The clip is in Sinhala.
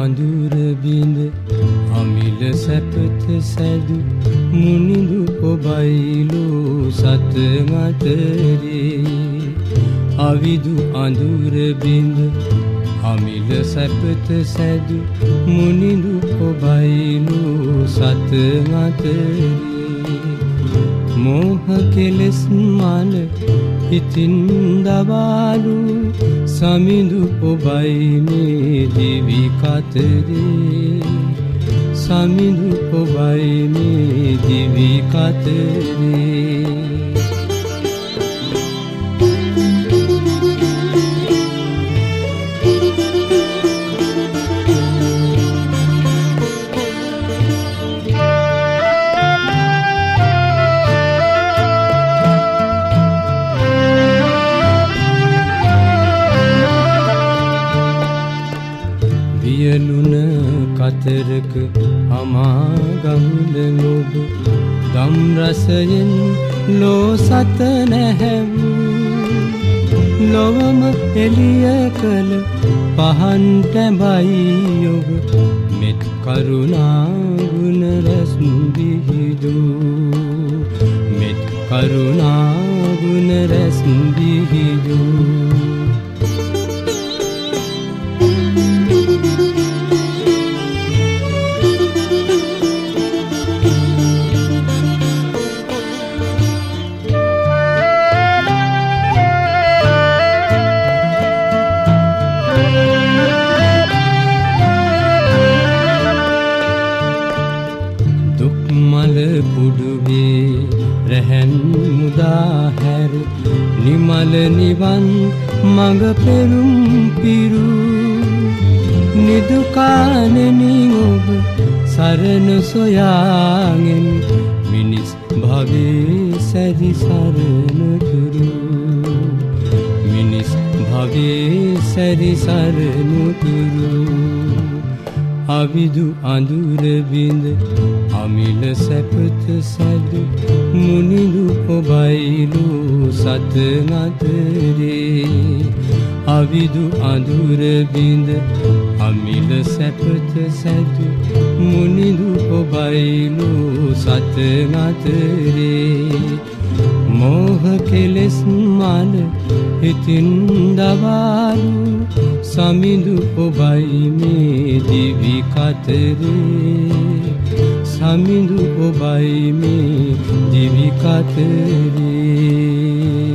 අඳුර බිඳ අමිල සැපත සැදු මුනිඳු ඔබයිලෝ සත මතරේ අවිදු අඳුර බිඳ අමිල සැපත සැදු මුනිඳු ඔබයිලෝ සත මතරේ මෝහ කෙලෙස් මල හිතින් දවාලු සමිඳු ඔබයි මේ දිවි කතරේ සමිඳු ඔබයි මේ දිවි කතරේ වියලුන කතරක අමා ගඟුල ඔබ ගම් රසයෙන් ලෝ සත නැහැවු ලොවම එළිය කළ පහන් තැබයි ඔබ මෙත් කරුණා ගුණ රැස් බිහිදු මෙත් කරුණා ගුණ රැස් බිහිදු මල පුඩුවේ රැහැන් මුදා හැර නිමල නිවන් මඟ පෙරුම් පිරු නිදුකානෙනි ඔබ සරණ සොයාගෙන මිනිස් භවයේ සැදි සරණ තුරු මිනිස් භවයේ සැදි සරණ තුරු අවිදු අඳුර බිඳ අමිල සැපත සැදු මුනිඳු ඔබයිලෝ සත නතරේ අවිදු අඳුර බිඳ අමිල සැපත සැදු මුනිඳු ඔබයිලෝ සත නතරේ මෝහ කෙලෙස් මල හිතින් දවාලු සමිඳු ඔබයි මේ දිවි කතරේ සමිඳු ඔබයි මේ දිවි කතරේ